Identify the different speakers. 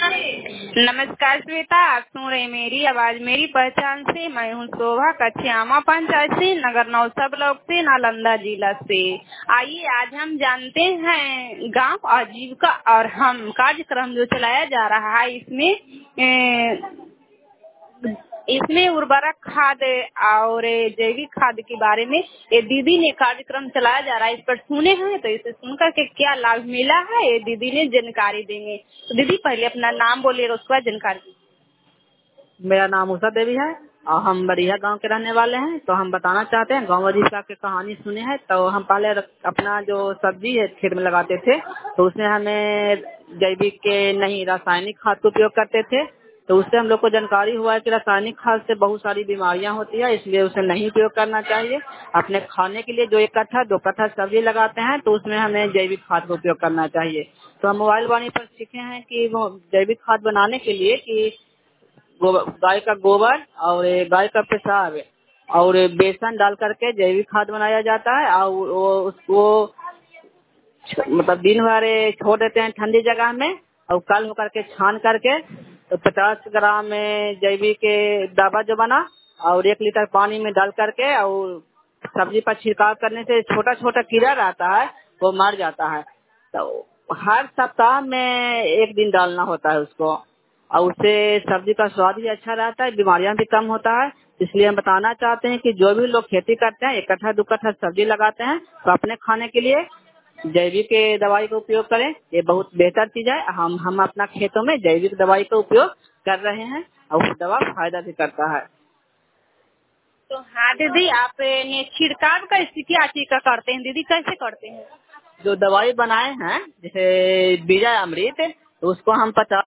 Speaker 1: नमस्कार श्वेता, आप सुन रहे मेरी आवाज मेरी पहचान से। मैं हूँ शोभा, कछियामा पंचायत से, नगर नौसा ब्लॉक से, नालंदा जिला से। आइए आज हम जानते हैं गांव आजीविका और हम कार्यक्रम जो चलाया जा रहा है इसमें उर्वरक खाद और जैविक खाद के बारे में ये दीदी ने कार्यक्रम चलाया जा रहा है। इस पर सुने हैं तो इसे सुनकर के क्या लाभ मिला है ये दीदी ने जानकारी देंगे। तो दीदी पहले अपना नाम बोलिएगा, उसके बाद जानकारी।
Speaker 2: मेरा नाम उषा देवी है और हम बरिया गांव के रहने वाले हैं। तो हम बताना चाहते हैं, गांव आजीविका की कहानी सुने हैं। तो हम पहले अपना जो सब्जी है खेत में लगाते थे, तो उसमें हमें जैविक के नहीं रासायनिक खाद का उपयोग करते थे। तो उससे हम लोग को जानकारी हुआ है कि रासायनिक खाद से बहुत सारी बीमारियां होती है, इसलिए उसे नहीं उपयोग करना चाहिए। अपने खाने के लिए जो 1 कट्ठा 2 कट्ठा सब्जी लगाते हैं तो उसमें हमें जैविक खाद का उपयोग करना चाहिए। तो हम मोबाइल वाणी पर सीखे हैं कि वो जैविक खाद बनाने के लिए कि गाय का गोबर और गाय का पेशाब और बेसन डाल करके जैविक खाद बनाया जाता है। और वो उसको मतलब दिन भर छोड़ देते हैं ठंडी जगह में, और कल होकर के छान करके तो 50 ग्राम जैविक दवा जो बना और 1 लीटर पानी में डाल करके और सब्जी पर छिड़काव करने से छोटा छोटा कीड़ा रहता है वो मर जाता है। तो हर सप्ताह में 1 दिन डालना होता है उसको, और उससे सब्जी का स्वाद भी अच्छा रहता है, बीमारियां भी कम होता है। इसलिए हम बताना चाहते हैं कि जो भी लोग खेती करते हैं 1 कट्ठा 2 कट्ठा सब्जी लगाते हैं तो अपने खाने के लिए जैविक दवाई का उपयोग करें। ये बहुत बेहतर चीज है। हम अपना खेतों में जैविक दवाई का उपयोग कर रहे हैं और वो दवा फायदा भी करता है।
Speaker 1: तो हाँ दीदी, आप ने छिड़काव का क्या चीज का करते हैं दीदी, कैसे करते हैं?
Speaker 2: जो दवाई बनाए हैं जैसे बीजा अमृत, तो उसको हम 50